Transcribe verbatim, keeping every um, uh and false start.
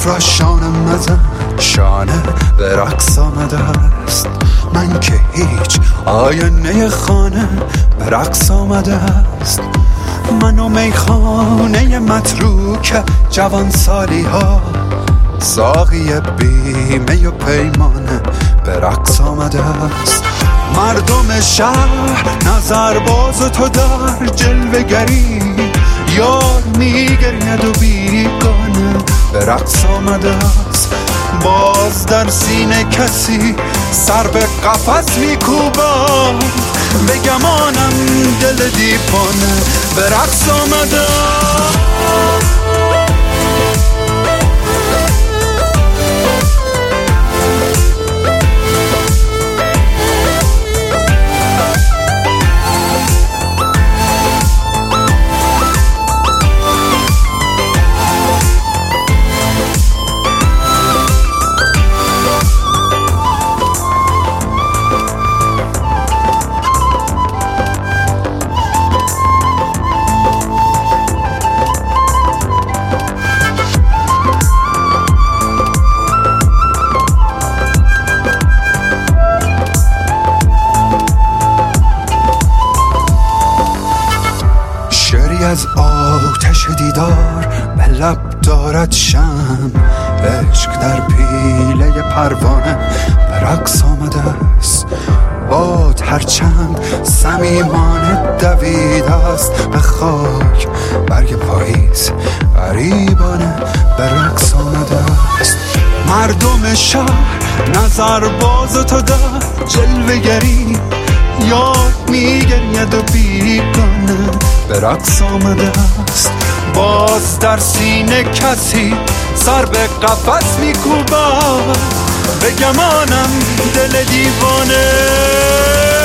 را شانه مزن، شانه به رقص آمده است. من که هیچ آینه خانه به رقص آمده است. من و میخانه متروک جوان سالی ها، ساقی بیمه و پیمانه به رقص آمده است. مردم شهر نظر باز تو در جلوه گری، یار میگرید و بیگانه به رقص آمده است. باز در سینه کسی سر به قفس میکوبد، به گمانم دل دیوانه به رقص آمده است. از آتش دیدار به لب دارد شم، عشق در پیله پروانه به رقص آمده است. باد هرچند صمیمانه دویده است به خاک، برگ پاییز غریبانه به رقص آمده است. مردم شهر نظر باز تو در جلوه گری، یاد میگرید و بیگانه به رقص آمده است. باز در سینه کسی سر به قفس میکوبد، به گمانم دل دیوانه